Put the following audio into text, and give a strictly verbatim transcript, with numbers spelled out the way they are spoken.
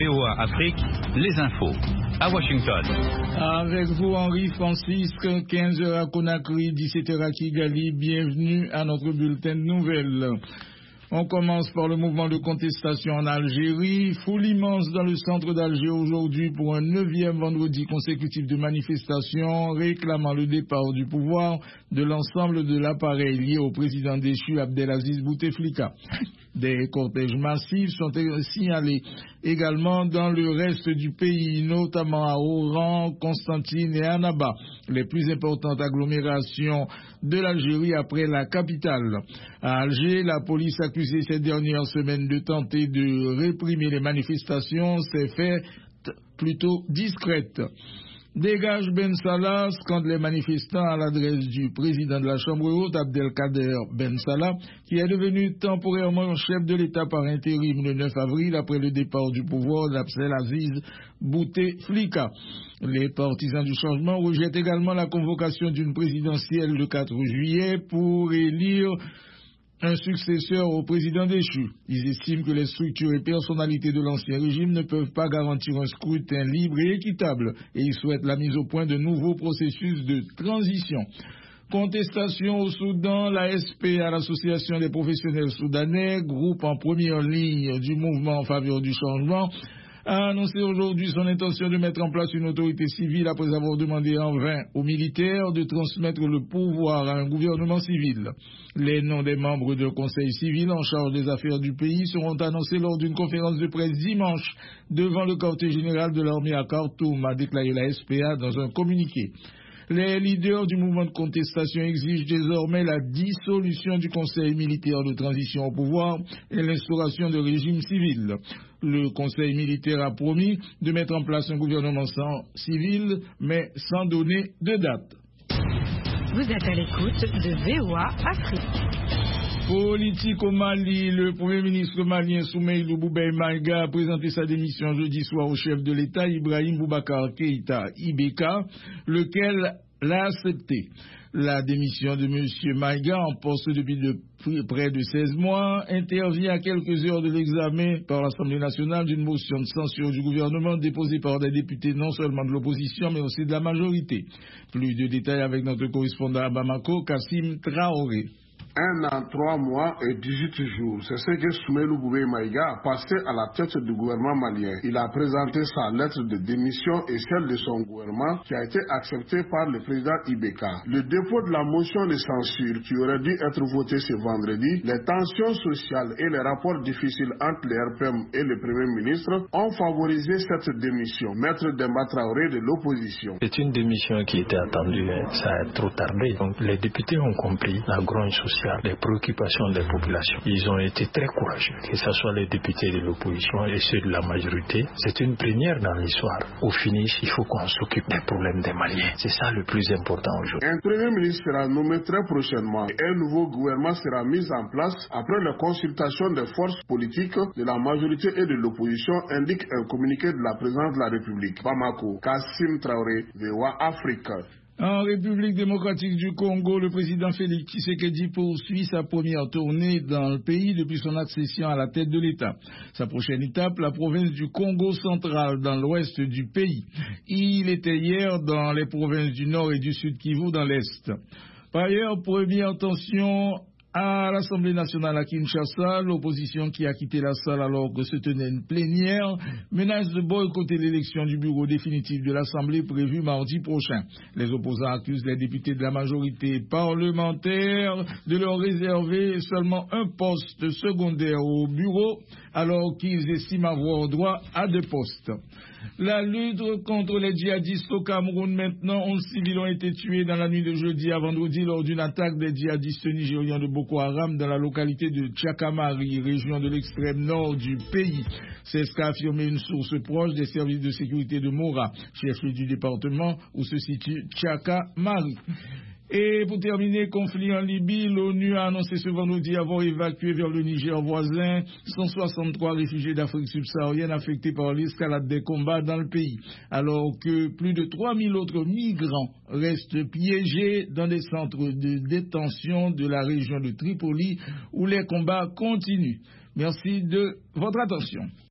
V O A Afrique, les infos, à Washington. Avec vous, Henri Francis, quinze heures à Conakry, dix-sept heures à Kigali. Bienvenue à notre bulletin de nouvelles. On commence par le mouvement de contestation en Algérie. Foule immense dans le centre d'Alger aujourd'hui pour un neuvième vendredi consécutif de manifestation réclamant le départ du pouvoir de l'ensemble de l'appareil lié au président déchu Abdelaziz Bouteflika. Des cortèges massifs sont signalés également dans le reste du pays, notamment à Oran, Constantine et Annaba, les plus importantes agglomérations de l'Algérie après la capitale. À Alger, la police accusée ces dernières semaines de tenter de réprimer les manifestations s'est faite plutôt discrète. Dégage Ben Salah, scandent les manifestants à l'adresse du président de la Chambre haute, Abdelkader Ben Salah, qui est devenu temporairement chef de l'État par intérim le neuf avril après le départ du pouvoir d'Abdelaziz Bouteflika. Les partisans du changement rejettent également la convocation d'une présidentielle le quatre juillet pour élire un successeur au président déchu. Ils estiment que les structures et personnalités de l'ancien régime ne peuvent pas garantir un scrutin libre et équitable et ils souhaitent la mise au point de nouveaux processus de transition. Contestation au Soudan, l'A S P A, l'Association des professionnels soudanais, groupe en première ligne du mouvement en faveur du changement, a annoncé aujourd'hui son intention de mettre en place une autorité civile après avoir demandé en vain aux militaires de transmettre le pouvoir à un gouvernement civil. Les noms des membres d'un conseil civil en charge des affaires du pays seront annoncés lors d'une conférence de presse dimanche devant le quartier général de l'armée à Khartoum, a déclaré la S P A dans un communiqué. Les leaders du mouvement de contestation exigent désormais la dissolution du Conseil militaire de transition au pouvoir et l'instauration de régime civil. Le Conseil militaire a promis de mettre en place un gouvernement sans civil, mais sans donner de date. Vous êtes à l'écoute de V O A Afrique. Politique au Mali, le Premier ministre malien Soumeïlou Boubèye Maïga a présenté sa démission jeudi soir au chef de l'État Ibrahim Boubacar Keïta I B K, lequel l'a accepté. La démission de M. Maïga, en poste depuis de près de seize mois, intervient à quelques heures de l'examen par l'Assemblée nationale d'une motion de censure du gouvernement déposée par des députés non seulement de l'opposition mais aussi de la majorité. Plus de détails avec notre correspondant à Bamako, Kassim Traoré. Un an, trois mois et dix-huit jours. C'est ce que Soumeïlou Boubèye Maïga a passé à la tête du gouvernement malien. Il a présenté sa lettre de démission et celle de son gouvernement qui a été acceptée par le président I B K. Le dépôt de la motion de censure qui aurait dû être votée ce vendredi, les tensions sociales et les rapports difficiles entre les R P M et le Premier ministre ont favorisé cette démission. Maître Demba Traoré de l'opposition. C'est une démission qui était attendue, hein. Ça a trop tardé. Donc les députés ont compris la grogne sociale, les préoccupations des populations. Ils ont été très courageux, que ce soit les députés de l'opposition et ceux de la majorité. C'est une première dans l'histoire. Au finish, il faut qu'on s'occupe des problèmes des Maliens. C'est ça le plus important aujourd'hui. Un Premier ministre sera nommé très prochainement et un nouveau gouvernement sera mis en place après la consultation des forces politiques de la majorité et de l'opposition, indique un communiqué de la présidence de la République. Bamako, Kassim Traoré, V O A Afrique. En République démocratique du Congo, le président Félix Tshisekedi poursuit sa première tournée dans le pays depuis son accession à la tête de l'État. Sa prochaine étape, la province du Congo central, dans l'ouest du pays. Il était hier dans les provinces du Nord et du Sud Kivu dans l'Est. Par ailleurs, première tension à l'Assemblée nationale à Kinshasa, l'opposition qui a quitté la salle alors que se tenait une plénière menace de boycotter l'élection du bureau définitif de l'Assemblée prévue mardi prochain. Les opposants accusent les députés de la majorité parlementaire de leur réserver seulement un poste secondaire au bureau alors qu'ils estiment avoir droit à deux postes. La lutte contre les djihadistes au Cameroun maintenant, onze civils ont été tués dans la nuit de jeudi à vendredi lors d'une attaque des djihadistes nigérians de Boko Haram dans la localité de Tchakamari, région de l'extrême nord du pays. C'est ce qu'a affirmé une source proche des services de sécurité de Mora, chef-lieu du département où se situe Tchakamari. Et pour terminer, conflit en Libye, l'ONU a annoncé ce vendredi avoir évacué vers le Niger voisin cent soixante-trois réfugiés d'Afrique subsaharienne affectés par l'escalade des combats dans le pays, alors que plus de trois mille autres migrants restent piégés dans des centres de détention de la région de Tripoli où les combats continuent. Merci de votre attention.